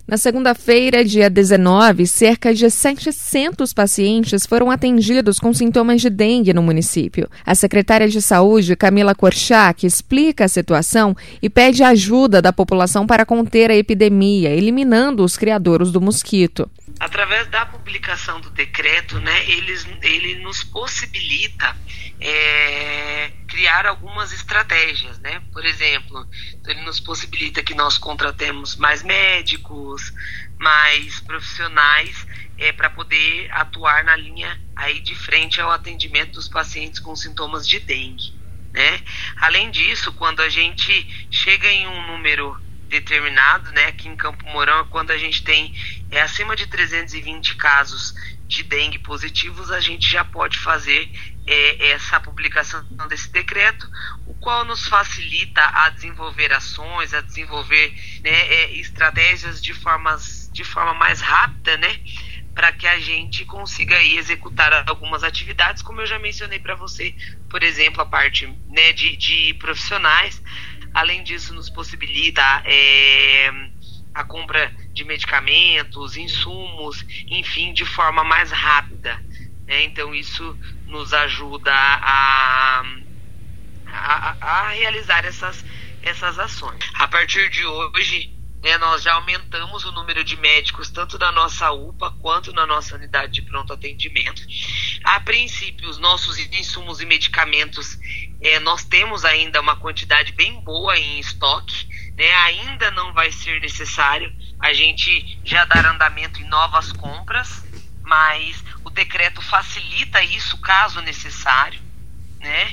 Na segunda-feira, dia 19, cerca de 700 pacientes foram atendidos com sintomas de dengue no município. A secretária de Saúde, Camila Korchak, explica a situação e pede ajuda da população para conter a epidemia, eliminando os criadouros do mosquito. Através da publicação do decreto, ele nos possibilita criar algumas estratégias, né? Por exemplo, ele nos possibilita que nós contratemos mais médicos, mais profissionais para poder atuar na linha aí de frente ao atendimento dos pacientes com sintomas de dengue, né? Além disso, quando a gente chega em um número determinado, né, aqui em Campo Mourão, quando a gente tem acima de 320 casos de dengue positivos, a gente já pode fazer essa publicação desse decreto, o qual nos facilita a desenvolver ações, a desenvolver estratégias de forma mais rápida, né, para que a gente consiga aí executar algumas atividades, como eu já mencionei para você, por exemplo, a parte, né, de profissionais. Além disso, nos possibilita a compra de medicamentos, insumos, enfim, de forma mais rápida, né? Então, isso nos ajuda a realizar essas ações. A partir de hoje, nós já aumentamos o número de médicos, tanto na nossa UPA quanto na nossa unidade de pronto atendimento. A princípio, os nossos insumos e medicamentos, nós temos ainda uma quantidade bem boa em estoque, né? Ainda não vai ser necessário a gente já dar andamento em novas compras, mas o decreto facilita isso caso necessário, né?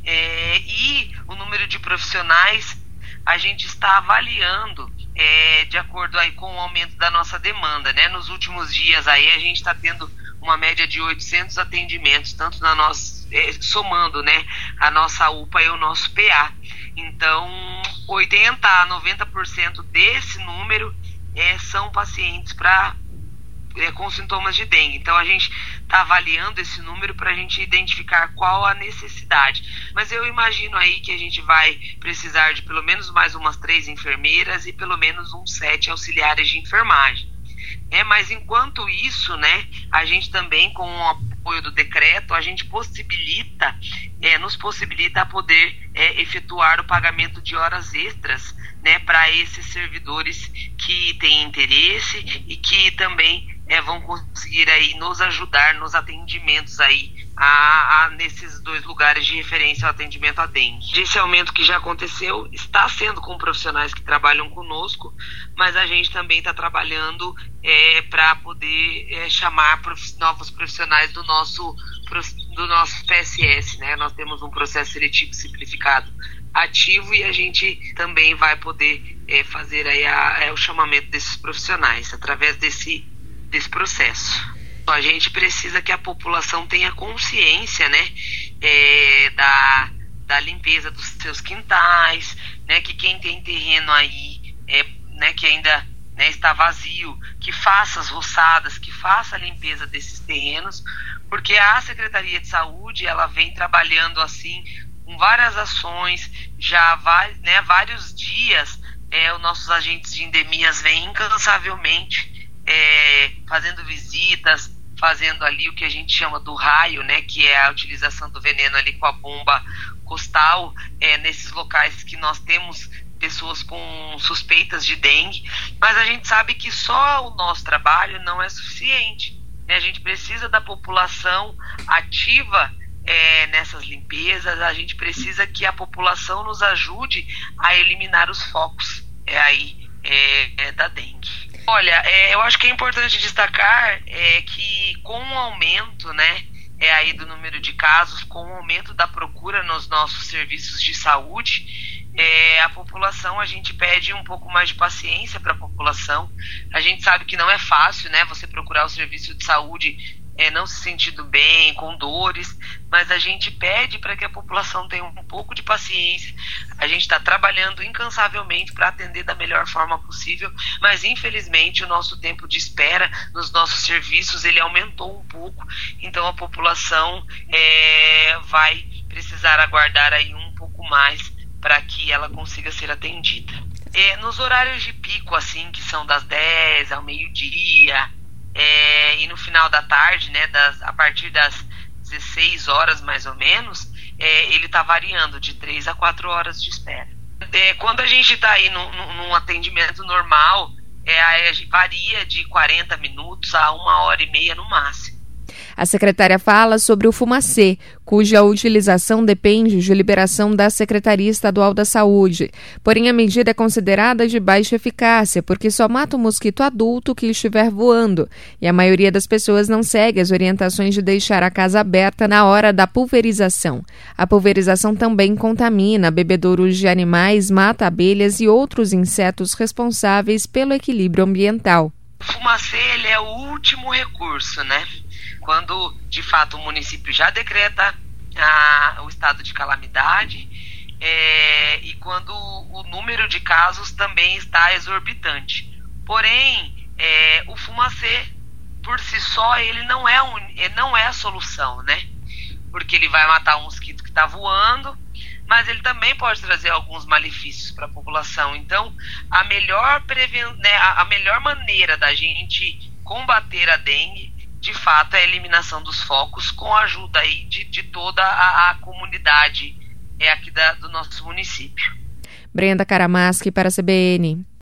E o número de profissionais a gente está avaliando de acordo aí com o aumento da nossa demanda, né? Nos últimos dias aí a gente está tendo uma média de 800 atendimentos, tanto na nossa, somando, né, a nossa UPA e o nosso PA. Então, 80% a 90% desse número são pacientes com sintomas de dengue. Então, a gente está avaliando esse número para a gente identificar qual a necessidade. Mas eu imagino aí que a gente vai precisar de pelo menos mais umas 3 enfermeiras e pelo menos uns 7 auxiliares de enfermagem. Mas enquanto isso, né, a gente também, com o apoio do decreto, a gente nos possibilita poder efetuar o pagamento de horas extras, né, para esses servidores que têm interesse e que também vão conseguir aí nos ajudar nos atendimentos aí nesses 2 lugares de referência ao atendimento à dengue. Esse aumento que já aconteceu está sendo com profissionais que trabalham conosco, mas a gente também está trabalhando para poder chamar novos profissionais do nosso PSS, né? Nós temos um processo seletivo simplificado ativo e a gente também vai poder fazer aí o chamamento desses profissionais através desse processo. A gente precisa que a população tenha consciência, né, da limpeza dos seus quintais, né, que quem tem terreno aí, né, que ainda, né, está vazio, que faça as roçadas, que faça a limpeza desses terrenos, porque a Secretaria de Saúde, ela vem trabalhando assim, com várias ações, já vários dias, os nossos agentes de endemias vêm incansavelmente fazendo visitas, fazendo ali o que a gente chama do raio, né, que é a utilização do veneno ali com a bomba costal, nesses locais que nós temos pessoas com suspeitas de dengue, mas a gente sabe que só o nosso trabalho não é suficiente, né? A gente precisa da população ativa nessas limpezas, a gente precisa que a população nos ajude a eliminar os focos da dengue. Olha, eu acho que é importante destacar que com o aumento, né, aí do número de casos, com o aumento da procura nos nossos serviços de saúde, a população, a gente pede um pouco mais de paciência para a população. A gente sabe que não é fácil, né, você procurar o serviço de saúde não se sentindo bem, com dores, mas a gente pede para que a população tenha um pouco de paciência. A gente está trabalhando incansavelmente para atender da melhor forma possível, mas infelizmente o nosso tempo de espera nos nossos serviços ele aumentou um pouco, então a população vai precisar aguardar aí um pouco mais para que ela consiga ser atendida. Nos horários de pico, assim, que são das 10 ao meio-dia, e no final da tarde, né, a partir das 16 horas mais ou menos, ele está variando de 3 a 4 horas de espera. Quando a gente está aí num atendimento normal, varia de 40 minutos a 1h30 no máximo. A secretária fala sobre o Fumacê, cuja utilização depende de liberação da Secretaria Estadual da Saúde. Porém, a medida é considerada de baixa eficácia, porque só mata o mosquito adulto que estiver voando, e a maioria das pessoas não segue as orientações de deixar a casa aberta na hora da pulverização. A pulverização também contamina bebedouros de animais, mata abelhas e outros insetos responsáveis pelo equilíbrio ambiental. O Fumacê, ele é o último recurso, né? Quando, de fato, o município já decreta o estado de calamidade e quando o número de casos também está exorbitante. Porém, o Fumacê, por si só, ele não é a solução, né? Porque ele vai matar um mosquito que está voando, mas ele também pode trazer alguns malefícios para a população. Então, a melhor maneira da gente combater a dengue, de fato, é a eliminação dos focos com a ajuda aí de toda a comunidade aqui do nosso município. Brenda Caramaschi para a CBN.